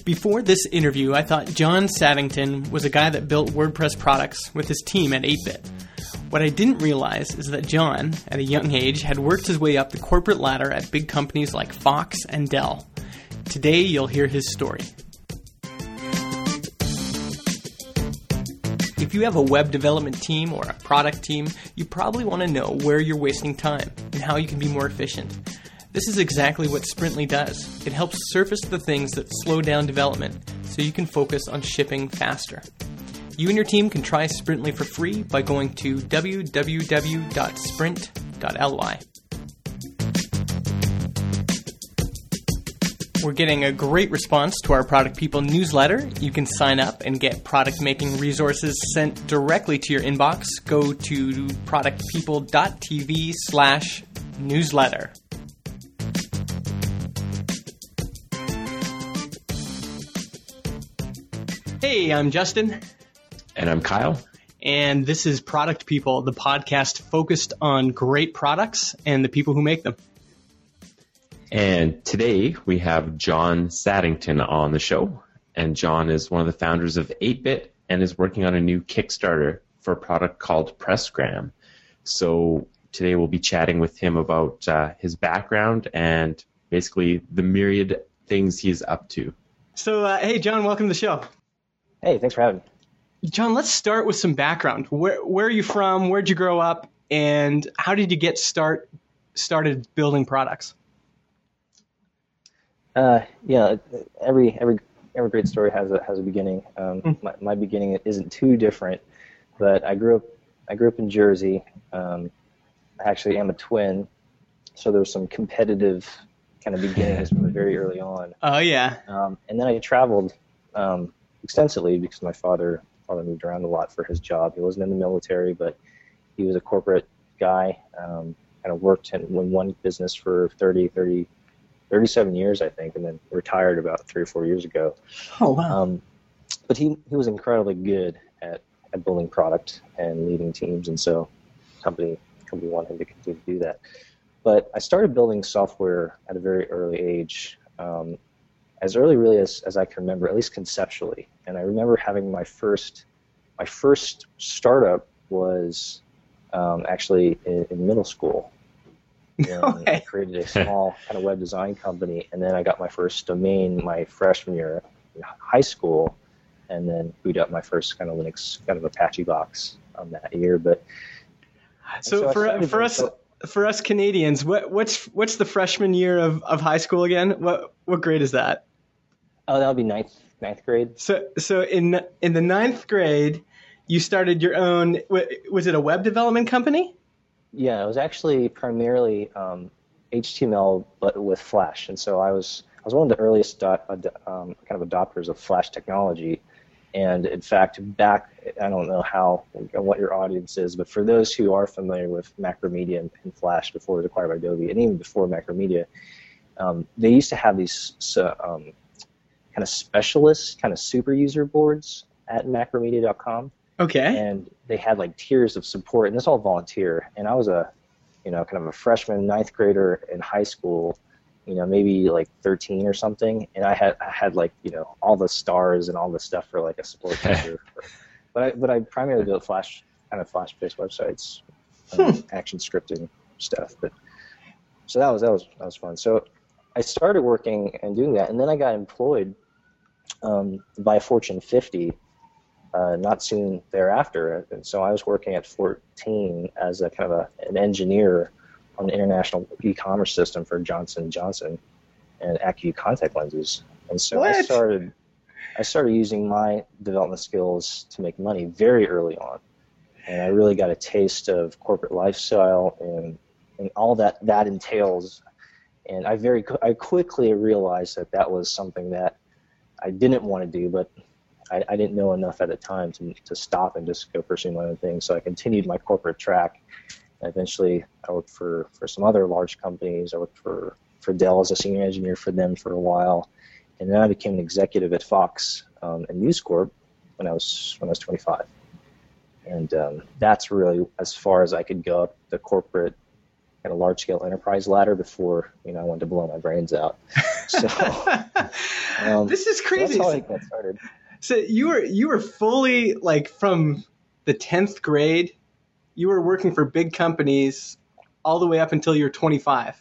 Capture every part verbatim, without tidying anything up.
Before this interview, I thought John Saddington was a guy that built WordPress products with his team at eight bit. What I didn't realize is that John, at a young age, had worked his way up the corporate ladder at big companies like Fox and Dell. Today, you'll hear his story. If you have a web development team or a product team, you probably want to know where you're wasting time and how you can be more efficient. This is exactly what Sprintly does. It helps surface the things that slow down development so you can focus on shipping faster. You and your team can try Sprintly for free by going to w w w dot sprint dot l y. We're getting a great response to our Product People newsletter. You can sign up and get product making resources sent directly to your inbox. Go to productpeople.tv slash newsletter. Hey, I'm Justin. And I'm Kyle. And this is Product People, the podcast focused on great products and the people who make them. And today we have John Saddington on the show. And John is one of the founders of eight bit and is working on a new Kickstarter for a product called Pressgram. So today we'll be chatting with him about uh, his background and basically the myriad things he's up to. So, uh, hey, John, welcome to the show. Hey, thanks for having me. John, let's start with some background. Where where are you from? Where'd you grow up? And how did you get start started building products? Uh, yeah, every every every great story has a has a beginning. Um, mm. my, my beginning isn't too different, but I grew up I grew up in Jersey. Um, I actually am a twin, so there was some competitive kind of beginnings from very early on. Oh yeah. Um, and then I traveled um, extensively because my father father moved around a lot for his job. He wasn't in the military, but he was a corporate guy. Um, kind of worked in, in one business for thirty, thirty, thirty-seven years, I think, and then retired about three or four years ago. Oh, wow. Um, but he, he was incredibly good at, at building product and leading teams, and so the company, company wanted him to continue to do that. But I started building software at a very early age, um, as early really as, as I can remember, at least conceptually. And I remember having my first my first startup was um, actually in, in middle school. And okay. I created a small kind of web design company, and then I got my first domain my freshman year in high school, and then booted up my first kind of Linux kind of Apache box um, that year. But so, so for for us. So, For us Canadians, what, what's what's the freshman year of, of high school again? What what grade is that? Oh, that would be ninth ninth grade. So so in in the ninth grade, you started your own. Was it a web development company? Yeah, it was actually primarily um, H T M L, but with Flash. And so I was I was one of the earliest dot, um, kind of adopters of Flash technology. And in fact, back, I don't know how, what your audience is, but for those who are familiar with Macromedia and, and Flash before it was acquired by Adobe, and even before Macromedia, um, they used to have these so, um, kind of specialist, kind of super user boards at macromedia dot com. Okay. And they had like tiers of support, and this all volunteer. And I was a, you know, kind of a freshman, ninth grader in high school, you know, maybe like thirteen or something, and I had I had like, you know, all the stars and all the stuff for like a support user. But I but I primarily built Flash kind of Flash-based websites, um, hmm. action scripting stuff. But so that was that was that was fun. So I started working and doing that, and then I got employed um, by Fortune fifty uh, not soon thereafter. And so I was working at fourteen as a kind of a, an engineer on the international e-commerce system for Johnson and Johnson and Acuvue contact lenses. And so what? I started I started using my development skills to make money very early on. And I really got a taste of corporate lifestyle and, and all that that entails. And I very I quickly realized that that was something that I didn't want to do, but I, I didn't know enough at the time to, to stop and just go pursue my own thing. So I continued my corporate track. Eventually, I worked for, for some other large companies. I worked for, for Dell as a senior engineer for them for a while, and then I became an executive at Fox um, and News Corp when I was when I was twenty-five. And um, that's really as far as I could go up the corporate kind of large-scale enterprise ladder before, you know, I wanted to blow my brains out. So um, this is crazy. That's how I got started. So you were you were fully like from the tenth grade, you were working for big companies all the way up until you're twenty-five.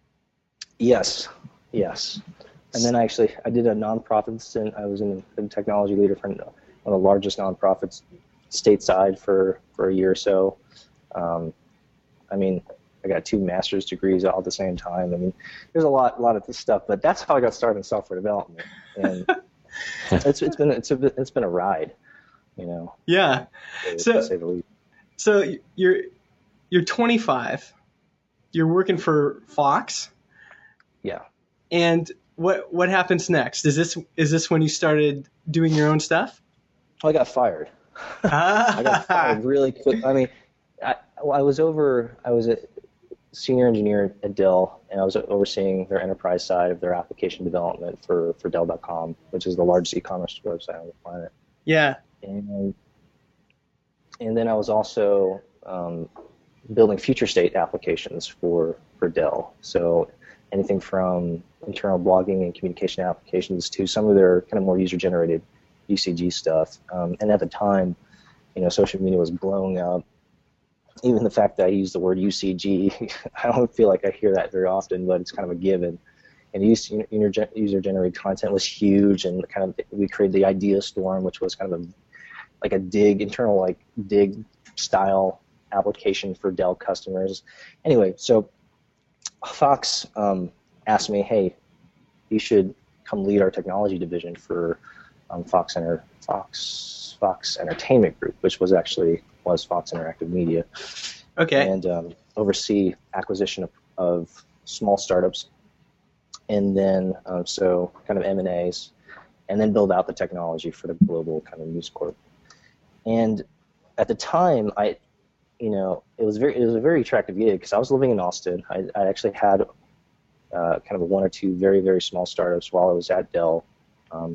Yes, yes. And then I actually I did a nonprofit stint. I was in a technology leader for one of the largest nonprofits stateside for, for a year or so. Um, I mean, I got two master's degrees all at the same time. I mean, there's a lot, a lot of this stuff, but that's how I got started in software development. And it's it's been it's a it's been a ride, you know. Yeah. To, so to say the least. So you're you're twenty-five. You're working for Fox. Yeah. And what what happens next? Is this is this when you started doing your own stuff? I got fired. I got fired really quick. I mean, I, I was over. I was a senior engineer at Dell, and I was overseeing their enterprise side of their application development for, for Dell dot com, which is the largest e-commerce website on the planet. Yeah. And and then I was also um, building future state applications for, for Dell. So anything from internal blogging and communication applications to some of their kind of more user-generated U C G stuff. Um, and at the time, you know, social media was blowing up. Even the fact that I use the word U C G, I don't feel like I hear that very often, but it's kind of a given. And user-generated content was huge, and kind of we created the Idea Storm, which was kind of a like a dig, internal like dig style application for Dell customers. Anyway, so Fox um, asked me, hey, you should come lead our technology division for um, Fox Enter, Fox Fox Entertainment Group, which was actually was Fox Interactive Media. Okay. And um, oversee acquisition of, of small startups, and then um, so kind of M and A's, and then build out the technology for the global kind of News Corp. And at the time, I, you know, it was very it was a very attractive gig because I was living in Austin. I, I actually had uh, kind of one or two very very small startups while I was at Dell, um,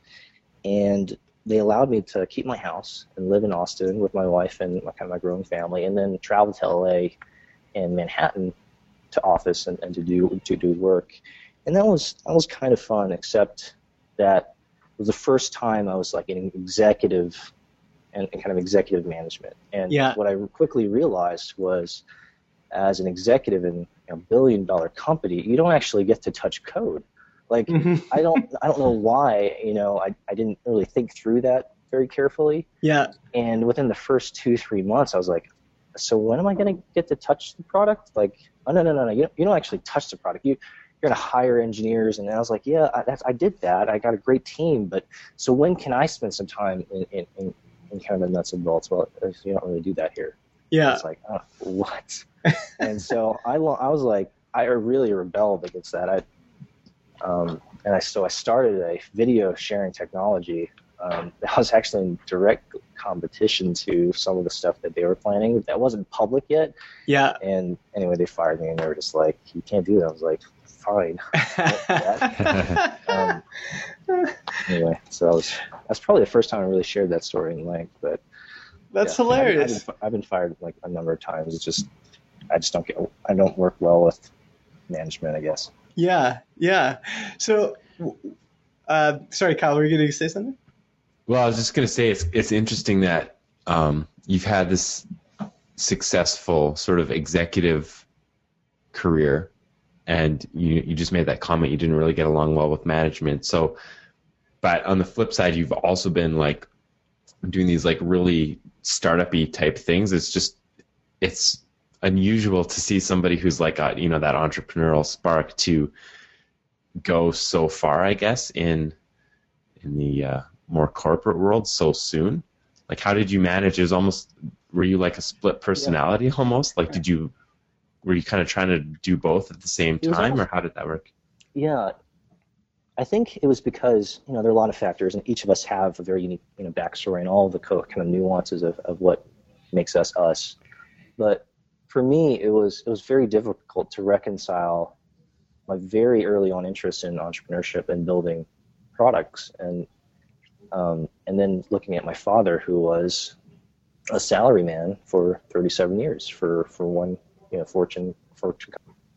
and they allowed me to keep my house and live in Austin with my wife and my, kind of my growing family, and then travel to L A and Manhattan to office and, and to do to do work. And that was that was kind of fun, except that it was the first time I was like an executive and, and kind of executive management. And yeah. what I quickly realized was, as an executive in a billion dollar company, you don't actually get to touch code. Like mm-hmm. I don't I don't know why, you know, I, I didn't really think through that very carefully. Yeah. And within the first two, three months I was like, so when am I gonna get to touch the product? Like, oh no no no no, you don't, you don't actually touch the product. You you're gonna hire engineers. And I was like, yeah, I, that's, I did that. I got a great team, but so when can I spend some time in, in, in, in kind of the nuts and bolts? Well, you don't really do that here. Yeah. It's like, oh, what? And so I, I was like, I really rebelled against that. I, um, and I so I started a video sharing technology um, that was actually in direct competition to some of the stuff that they were planning. That wasn't public yet. Yeah. And anyway, they fired me, and they were just like, "You can't do that." I was like, "Fine." um, anyway, so that was that's probably the first time I really shared that story in length. But that's yeah, hilarious. I've, I've, been, I've been fired like a number of times. It's just I just don't get I don't work well with management, I guess. Yeah, yeah. So, uh, sorry, Kyle, were you going to say something? Well, I was just going to say it's it's interesting that um, you've had this successful sort of executive career, and you you just made that comment you didn't really get along well with management. So, but on the flip side, you've also been like doing these like really startup-y type things. It's just it's unusual to see somebody who's like got, you know, that entrepreneurial spark to go so far, I guess, in in the uh, more corporate world so soon. Like, how did you manage? It was almost, were you like a split personality yeah. almost? Like, did you, were you kind of trying to do both at the same time, almost, or how did that work? Yeah, I think it was because, you know, there are a lot of factors, and each of us have a very unique, you know, backstory and all the co- kind of nuances of, of what makes us us. But for me, it was it was very difficult to reconcile my very early on interest in entrepreneurship and building products, and um, and then looking at my father, who was a salaryman for thirty-seven years for, for one you know Fortune Fortune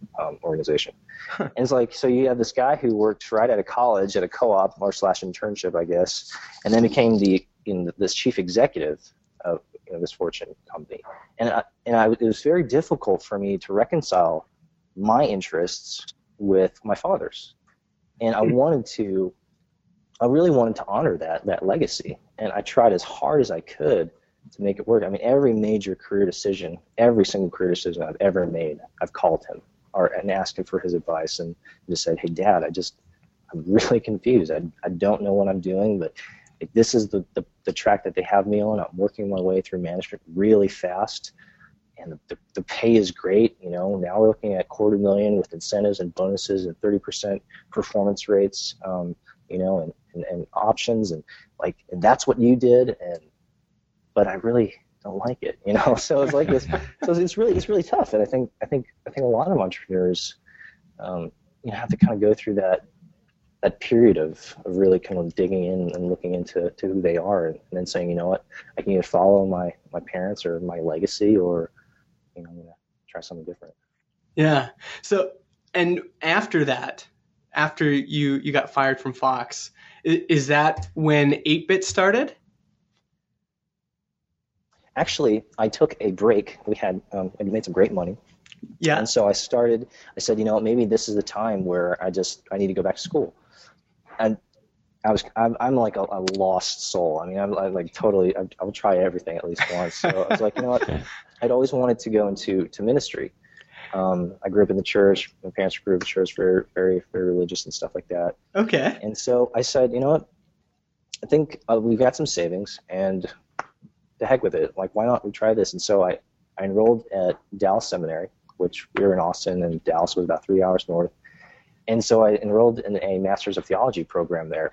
um, organization. And it's like, so you have this guy who worked right out of college at a co-op or slash internship, I guess, and then became the in this chief executive of you know, this Fortune company. And I, and I, it was very difficult for me to reconcile my interests with my father's. And I wanted to, I really wanted to honor that that legacy. And I tried as hard as I could to make it work. I mean, every major career decision, every single career decision I've ever made, I've called him or and asked him for his advice and just said, hey, Dad, I just, I'm really confused. I, I don't know what I'm doing, but if this is the, the, the track that they have me on. I'm working my way through management really fast, and the, the, the pay is great. You know, now we're looking at quarter million with incentives and bonuses and thirty percent performance rates, um, you know, and, and, and options, and like, and that's what you did, and but I really don't like it, you know. So it's like this. So it's really it's really tough, and I think I think I think a lot of entrepreneurs, um, you know, have to kind of go through that that period of, of really kind of digging in and looking into to who they are, and, and then saying, you know what, I can either follow my my parents or my legacy, or you know, I'm gonna try something different. Yeah. So, and after that, after you you got fired from Fox, is, is that when eight bit started? Actually, I took a break. We had um, I made some great money. Yeah. And so I started, I said, you know, maybe this is the time where I just, I need to go back to school. And I was, I'm, I'm like a, a lost soul. I mean, I'm, I'm like totally, I, I will try everything at least once. So I was like, you know what, I'd always wanted to go into to ministry. Um, I grew up in the church. My parents grew up in the church, very, very, very religious and stuff like that. Okay. And so I said, you know what, I think uh, we've got some savings, and the heck with it. Like, why not we try this? And so I, I enrolled at Dallas Seminary, which we were in Austin, and Dallas was about three hours north. And so I enrolled in a Master's of Theology program there,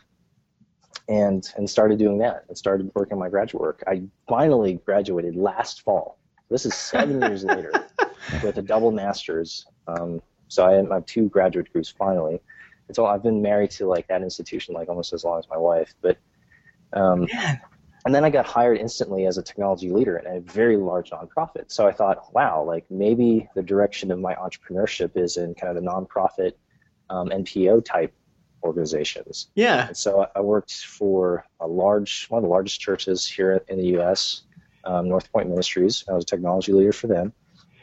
and and started doing that, and started working on my graduate work. I finally graduated last fall. This is seven years later with a double master's. Um, so I have two graduate degrees finally. And so I've been married to like that institution like almost as long as my wife. But um, and then I got hired instantly as a technology leader in a very large nonprofit. So I thought, wow, like maybe the direction of my entrepreneurship is in kind of the nonprofit um, N P O type organizations. Yeah. And so I worked for a large, one of the largest churches here in the U S, um, North Point Ministries. I was a technology leader for them,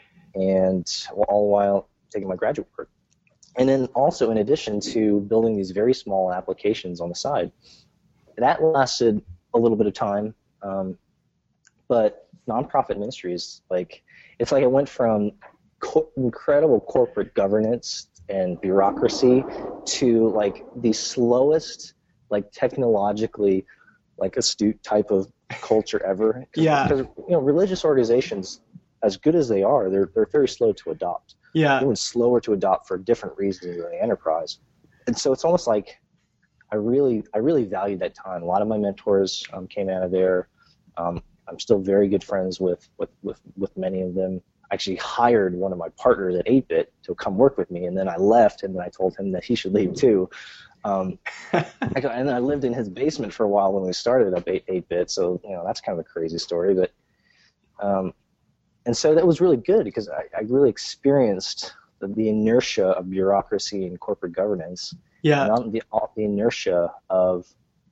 and all the while taking my graduate work. And then also in addition to building these very small applications on the side. That lasted a little bit of time, um, but nonprofit ministries, like, it's like it went from co- incredible corporate governance and bureaucracy to like the slowest, like technologically, like astute type of culture ever. Cause, yeah. Because you know, religious organizations, as good as they are, they're they're very slow to adopt. Yeah. Even slower to adopt for different reasons than the enterprise. And so it's almost like I really I really valued that time. A lot of my mentors um, came out of there. Um, I'm still very good friends with, with, with, with many of them. I actually hired one of my partners at eight bit to come work with me, and then I left, and then I told him that he should leave too. Um, and then I lived in his basement for a while when we started up eight bit, so you know that's kind of a crazy story. But um, and so that was really good because I, I really experienced the, the inertia of bureaucracy and corporate governance. Yeah. And the, the inertia of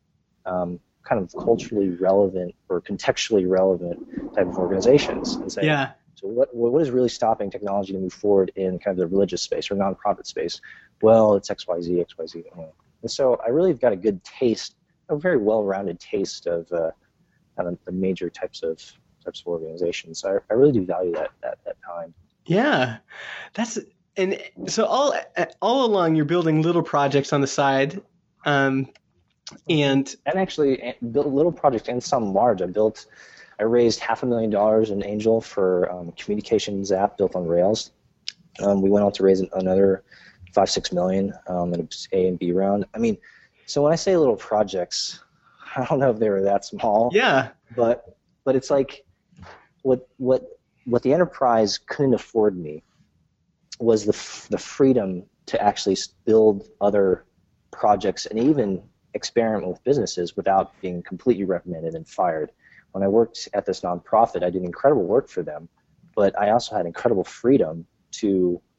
um, kind of culturally relevant or contextually relevant type of organizations. And say, yeah. So what what is really stopping technology to move forward in kind of the religious space or nonprofit space? Well, it's X Y Z, X Y Z. And so I really got a good taste, a very well-rounded taste of uh, kind of the major types of types of organizations. So I, I really do value that, that that time. Yeah, that's and so all all along you're building little projects on the side, um, and and actually built little projects and some large. I built. I raised half a million dollars in angel for um, communications app built on Rails. Um, we went on to raise another five, six million um, in an A and B round. I mean, so when I say little projects, I don't know if they were that small. Yeah. But but it's like what what what the enterprise couldn't afford me was the f- the freedom to actually build other projects and even experiment with businesses without being completely reprimanded and fired. When I worked at this nonprofit, I did incredible work for them, but I also had incredible freedom to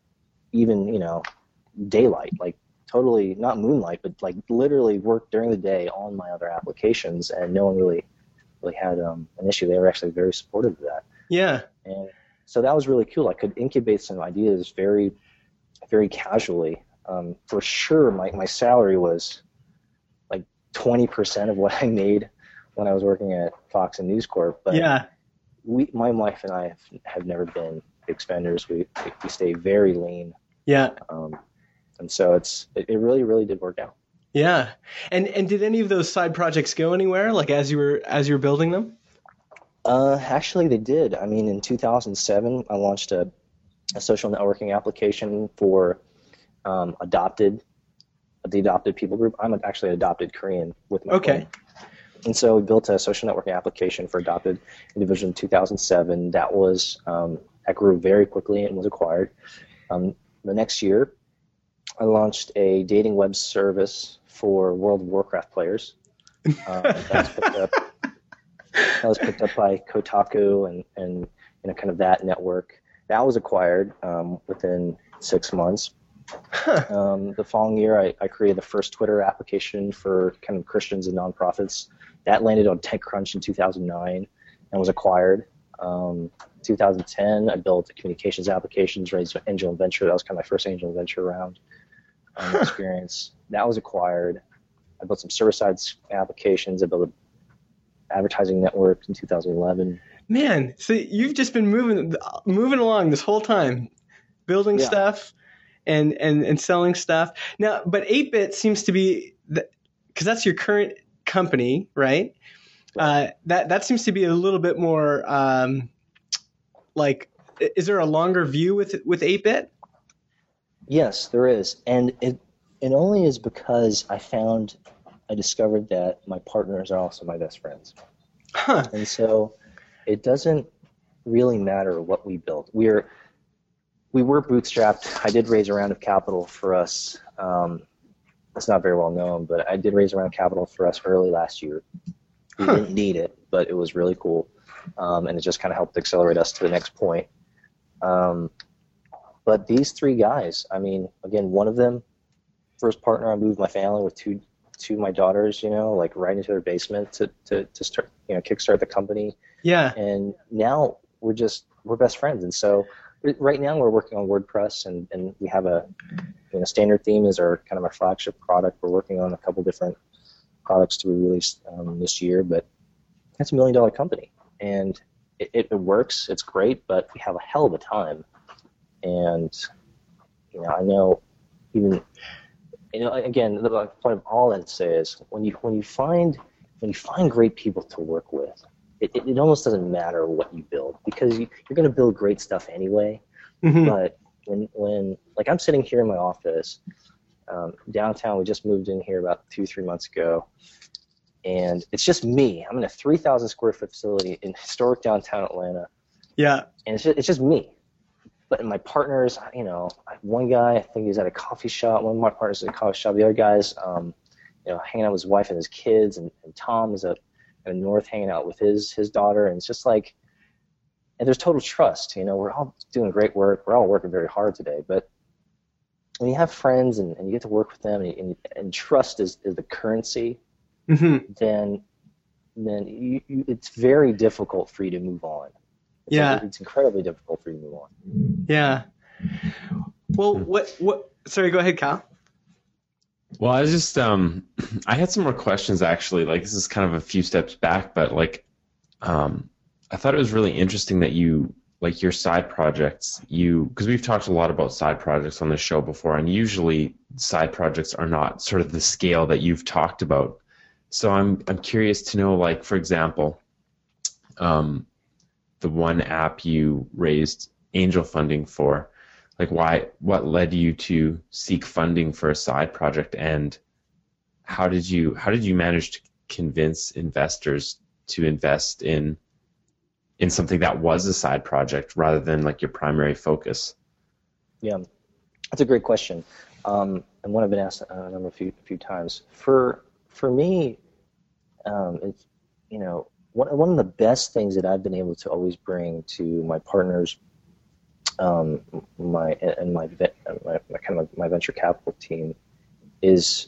even, you know, daylight, like totally not moonlight, but like literally work during the day on my other applications, and no one really really had um, an issue. They were actually very supportive of that. Yeah. And so that was really cool. I could incubate some ideas very, very casually. Um, for sure, my, my salary was like twenty percent of what I made when I was working at Fox and News Corp. But yeah. we, my wife and I have, have never been big spenders. We we stay very lean. Yeah. Um, and so it's it, it really really did work out. Yeah. And and did any of those side projects go anywhere? Like as you were as you were building them? Uh, actually, they did. I mean, in two thousand seven, I launched a, a social networking application for um, adopted, the adopted people group. I'm actually an adopted Korean with my Okay. Phone. And so we built a social networking application for adopted individuals in two thousand seven. That was um, that grew very quickly and was acquired. Um, the next year, I launched a dating web service for World of Warcraft players. Um, that was picked up. That was picked up by Kotaku and, and you know, kind of that network. That was acquired um, within six months. Huh. Um, the following year, I, I created the first Twitter application for kind of Christians and nonprofits. That landed on TechCrunch in two thousand nine and was acquired. Um, two thousand ten, I built a communications applications, raised angel and venture. That was kind of my first angel and venture round um, experience. That was acquired. I built some server-side applications. I built an advertising network in two thousand eleven. Man, so you've just been moving moving along this whole time, building Yeah. stuff and, and, and selling stuff. Now, but eight bit seems to be, because that's your current company, right? Uh, that that seems to be a little bit more um, like, is there a longer view with with eight bit? Yes, there is, and it it only is because I found I discovered that my partners are also my best friends, Huh. and so it doesn't really matter what we build. We're we were bootstrapped. I did raise a round of capital for us. Um, it's not very well known, but I did raise a round of capital for us early last year. We Huh. didn't need it, but it was really cool, um, and it just kind of helped accelerate us to the next point. Um, but these three guys, I mean, again, one of them, first partner, I moved my family with two two of my daughters, you know, like right into their basement to, to, to start, you know, kickstart the company. Yeah. And now we're just, we're best friends. And so right now we're working on WordPress, and, and we have a, you know, standard theme is our kind of our flagship product. We're working on a couple different products to be released um, this year, but that's a million dollar company, and it, it works. It's great, but we have a hell of a time. And, you know, I know even, you know, again, the point of all that to say is when you, when you find, when you find great people to work with, it, it, it almost doesn't matter what you build, because you, you're going to build great stuff anyway. Mhm. But when, when, like I'm sitting here in my office, um, downtown, we just moved in here about two, three months ago, and it's just me. I'm in a three thousand square foot facility in historic downtown Atlanta, Yeah. and it's just, it's just me. But my partners, you know, one guy, I think he's at a coffee shop. One of my partners is at a coffee shop. The other guy's, um, you know, hanging out with his wife and his kids, and, and Tom is up in the north hanging out with his his daughter. And it's just like, and there's total trust. You know, we're all doing great work. We're all working very hard today. But when you have friends and, and you get to work with them, and, and, and trust is, is the currency, Mm-hmm. then then you, you, it's very difficult for you to move on. It's Yeah. like, it's incredibly difficult for you to move on. Yeah. Well, what what? Sorry, go ahead, Kyle. Well, I was just um, I had some more questions actually. Like this is kind of a few steps back, but like, um, I thought it was really interesting that you like your side projects. You because we've talked a lot about side projects on the show before, and usually side projects are not sort of the scale that you've talked about. So I'm I'm curious to know, like for example, um, the one app you raised angel funding for. Like why, what led you to seek funding for a side project, and how did you, how did you manage to convince investors to invest in, in something that was a side project rather than like your primary focus? Yeah, that's a great question, um, and one I've been asked a number of few, few times. For for me, um, it's, you know, one one of the best things that I've been able to always bring to my partners, um, my and my my, my kind of my venture capital team, is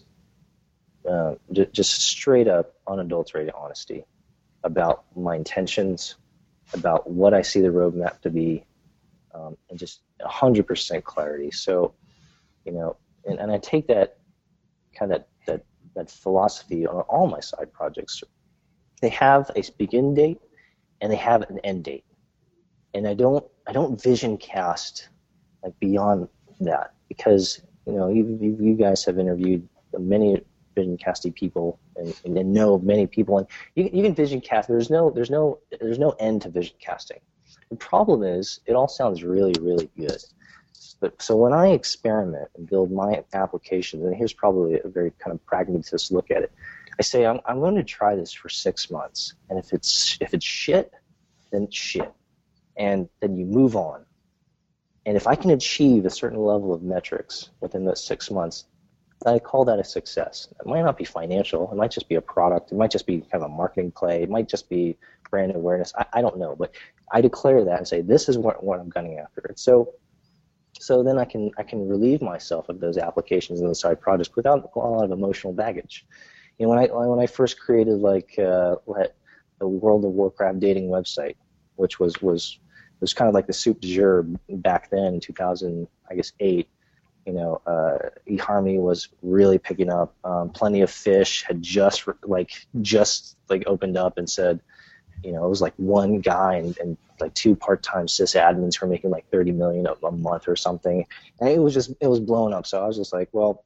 uh, j- just straight up unadulterated honesty about my intentions, about what I see the roadmap to be, um, and just one hundred percent clarity. So, you know, and, and I take that kind of that, that philosophy on all my side projects. They have a begin date and they have an end date. And I don't I don't vision cast like beyond that, because you know you you, you guys have interviewed many vision casting people and, and know many people, and you, you can vision cast. There's no there's no there's no end to vision casting. The problem is it all sounds really really good. But so when I experiment and build my applications, and here's probably a very kind of pragmatist look at it, I say I'm I'm going to try this for six months, and if it's if it's shit, then it's shit. And then you move on. And if I can achieve a certain level of metrics within those six months, I call that a success. It might not be financial. It might just be a product. It might just be kind of a marketing play. It might just be brand awareness. I, I don't know. But I declare that and say, this is what, what I'm gunning after. And so so then I can I can relieve myself of those applications and those side projects without a lot of emotional baggage. You know, when I when I first created like uh, the World of Warcraft dating website, which was was was kind of like the soup du jour back then in two thousand, I guess eight. You know, uh, eHarmony was really picking up. Um, Plenty of Fish had just like just like opened up and said, you know, it was like one guy and, and like two part-time sysadmins who were making like thirty million a, a month or something, and it was just it was blowing up. So I was just like, well,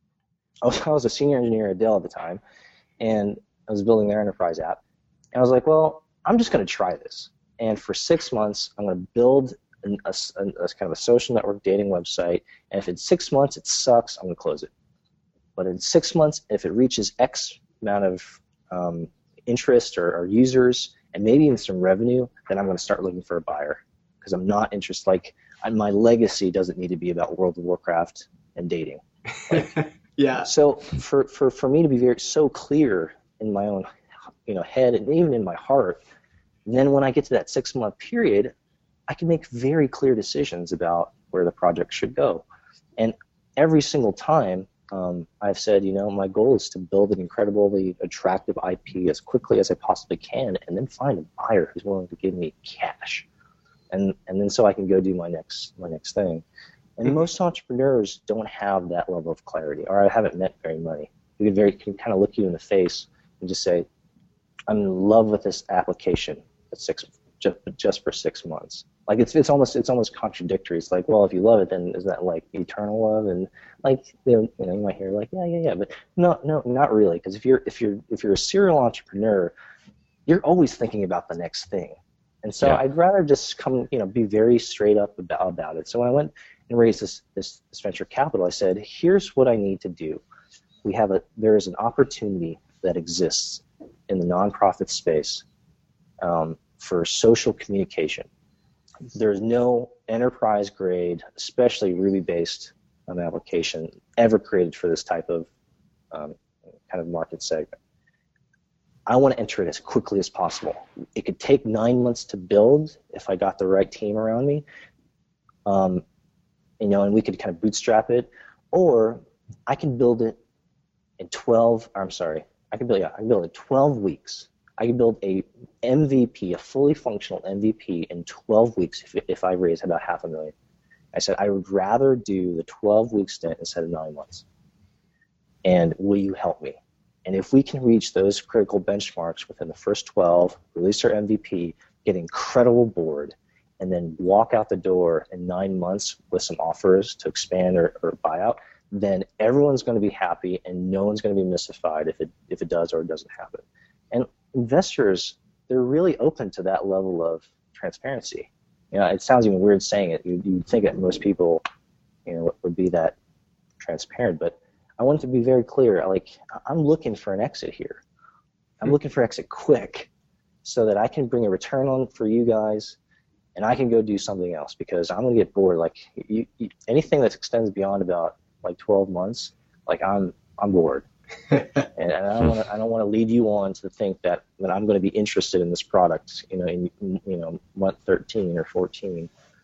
I was, I was a senior engineer at Dell at the time, and I was building their enterprise app, and I was like, well, I'm just going to try this. And for six months, I'm going to build an, a, a, a kind of a social network dating website. And if in six months it sucks, I'm going to close it. But in six months, if it reaches X amount of um, interest or, or users and maybe even some revenue, then I'm going to start looking for a buyer, because I'm not interested. Like I, my legacy doesn't need to be about World of Warcraft and dating. Like, yeah. So for, for, for me to be very so clear in my own you know head and even in my heart, then when I get to that six-month period, I can make very clear decisions about where the project should go. And every single time, um, I've said, you know, my goal is to build an incredibly attractive I P as quickly as I possibly can, and then find a buyer who's willing to give me cash, and and then so I can go do my next my next thing. And mm-hmm. most entrepreneurs don't have that level of clarity, or I haven't met very many. You can very can kind of look you in the face and just say, I'm in love with this application. At six, just, just for six months. Like it's it's almost it's almost contradictory. It's like, well, if you love it, then is that like eternal love? And like you know, you know you might hear like yeah yeah yeah, but no no not really, because if you're if you're if you're a serial entrepreneur, you're always thinking about the next thing. And so yeah. I'd rather just come you know be very straight up about about it. So when I went and raised this this, this venture capital, I said, here's what I need to do. We have a there is an opportunity that exists in the nonprofit space. Um, for social communication. There's no enterprise-grade, especially Ruby-based um, application ever created for this type of um, kind of market segment. I want to enter it as quickly as possible. It could take nine months to build if I got the right team around me, um, you know, and we could kind of bootstrap it, or I can build it in twelve. Or I'm sorry, I can build. Yeah, I can build it in twelve weeks. I can build a M V P, a fully functional M V P, in twelve weeks if, if I raise about half a million. I said, I would rather do the twelve-week stint instead of nine months. And will you help me? And if we can reach those critical benchmarks within the first twelve, release our M V P, get an incredible board, and then walk out the door in nine months with some offers to expand or, or buy out, then everyone's going to be happy and no one's going to be mystified if it if it does or it doesn't happen. And investors, they're really open to that level of transparency. You know, it sounds even weird saying it. You you'd think that most people, you know, would be that transparent, but I want it to be very clear. Like, I'm looking for an exit here. I'm looking for exit quick, so that I can bring a return on for you guys, and I can go do something else, because I'm gonna get bored. Like, you, you, anything that extends beyond about like twelve months, like I'm I'm bored. and, and I don't want to. I don't want to lead you on to think that, that I'm going to be interested in this product, you know, in you know month thirteen or fourteen.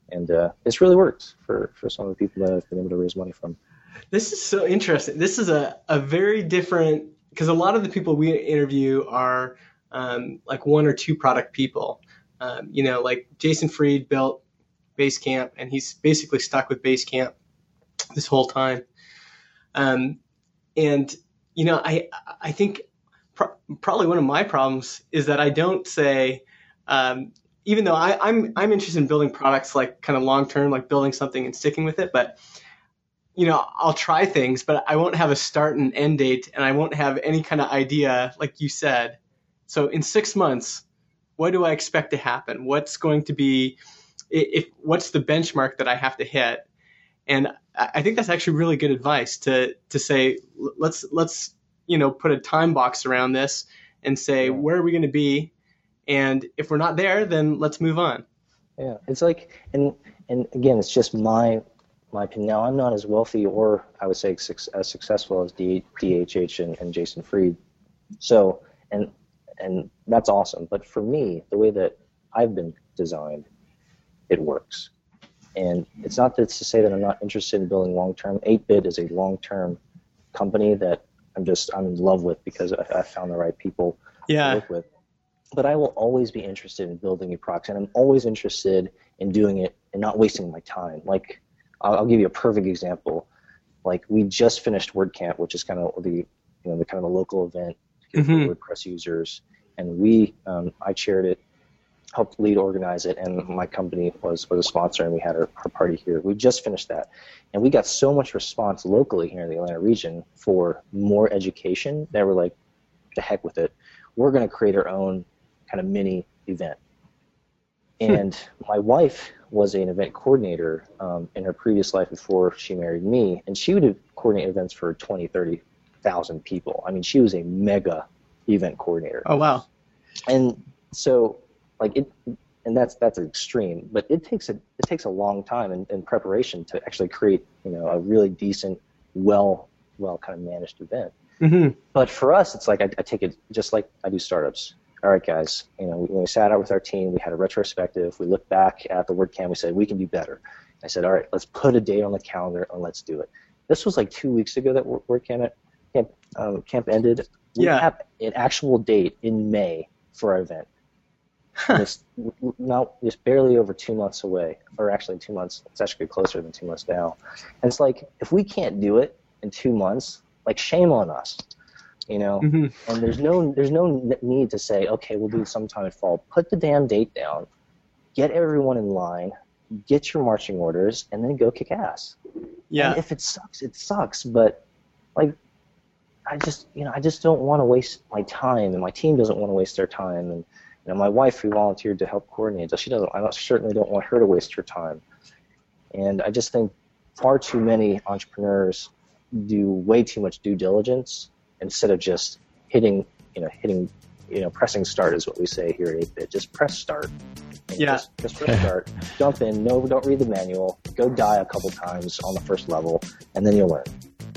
And uh, it's really worked for, for some of the people that I've been able to raise money from. This is so interesting. This is a, a very different, because a lot of the people we interview are um, like one or two product people. Um, you know, like Jason Fried built Basecamp, and he's basically stuck with Basecamp this whole time. Um, and, you know, I I think pro- probably one of my problems is that I don't say, um, even though I, I'm I'm interested in building products like kind of long term, like building something and sticking with it, but you know, I'll try things, but I won't have a start and end date, and I won't have any kind of idea, like you said. So in six months, what do I expect to happen? What's going to be, if what's the benchmark that I have to hit? And I think that's actually really good advice to to say, let's let's you know put a time box around this and say, where are we going to be? And if we're not there, then let's move on. Yeah, it's like, and and again, it's just my. my opinion. Now, I'm not as wealthy or I would say as successful as D H H and, and Jason Fried. So, and and that's awesome. But for me, the way that I've been designed, it works. And it's not that to say that I'm not interested in building long-term. eight bit is a long-term company that I'm just, I'm in love with because I, I found the right people yeah. to work with. But I will always be interested in building new products, and I'm always interested in doing it and not wasting my time. Like, I'll give you a perfect example. Like, we just finished WordCamp, which is kind of the, you know, the kind of the local event mm-hmm. for WordPress users, and we, um, I chaired it, helped lead organize it, and my company was was a sponsor, and we had our, our party here. We just finished that, and we got so much response locally here in the Atlanta region for more education that we're like, the heck with it. We're going to create our own kind of mini event. And my wife was an event coordinator um, in her previous life before she married me, and she would coordinate events for twenty, thirty thousand people. I mean, she was a mega event coordinator. Oh, wow. And so, like, it, and that's that's an extreme, but it takes a it takes a long time in, in preparation to actually create, you know, a really decent, well, well kind of managed event. Mm-hmm. But for us, it's like I, I take it just like I do startups. All right, guys, you know, when we sat out with our team, we had a retrospective. We looked back at the WordCamp. We said, we can do better. I said, all right, let's put a date on the calendar and let's do it. This was like two weeks ago that WordCamp camp, um, camp ended. We yeah. have an actual date in May for our event. Huh. It's now it's barely over two months away, or actually two months. It's actually closer than two months now. And it's like, if we can't do it in two months, like, shame on us. You know, mm-hmm. and there's no there's no need to say, okay, we'll do it sometime in fall. Put the damn date down, get everyone in line, get your marching orders, and then go kick ass. Yeah. And if it sucks, it sucks. But like, I just you know I just don't want to waste my time, and my team doesn't want to waste their time, and you know my wife who volunteered to help coordinate, so she doesn't. I certainly don't want her to waste her time. And I just think far too many entrepreneurs do way too much due diligence instead of just hitting, you know, hitting, you know, pressing start is what we say here at eight bit. Just press start. And yeah. Just, just press start. Jump in. No, don't read the manual. Go die a couple times on the first level, and then you'll learn.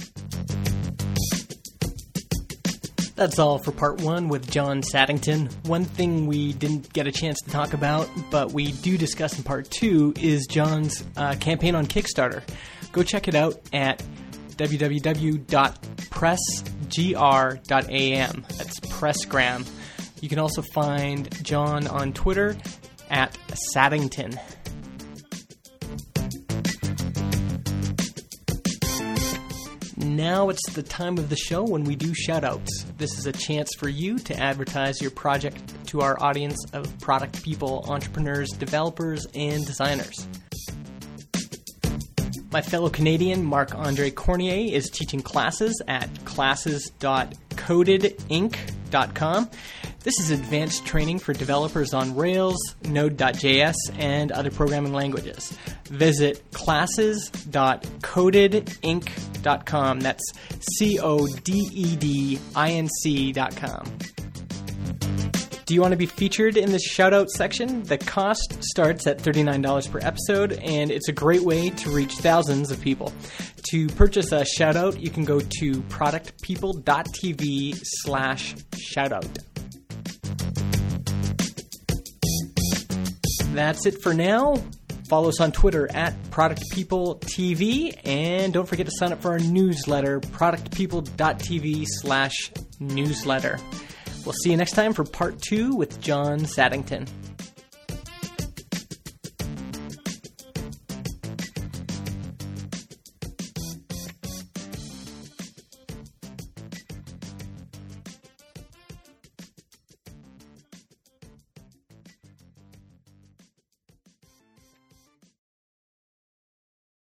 That's all for part one with John Saddington. One thing we didn't get a chance to talk about, but we do discuss in part two, is John's uh, campaign on Kickstarter. Go check it out at w w w dot press g r dot a m. That's Pressgram. You can also find John on Twitter at Saddington. Now it's the time of the show when we do shoutouts. This is a chance for you to advertise your project to our audience of product people, entrepreneurs, developers, and designers. My fellow Canadian, Marc-Andre Cornier, is teaching classes at classes dot coded inc dot com. This is advanced training for developers on Rails, Node dot j s, and other programming languages. Visit classes dot coded inc dot com. That's C O D E D I N C dot com. Do you want to be featured in the shoutout section? The cost starts at thirty-nine dollars per episode, and it's a great way to reach thousands of people. To purchase a shoutout, you can go to productpeople dot t v slash shoutout. That's it for now. Follow us on Twitter at Product People T V, and don't forget to sign up for our newsletter, productpeople.tv slash newsletter. We'll see you next time for part two with John Saddington.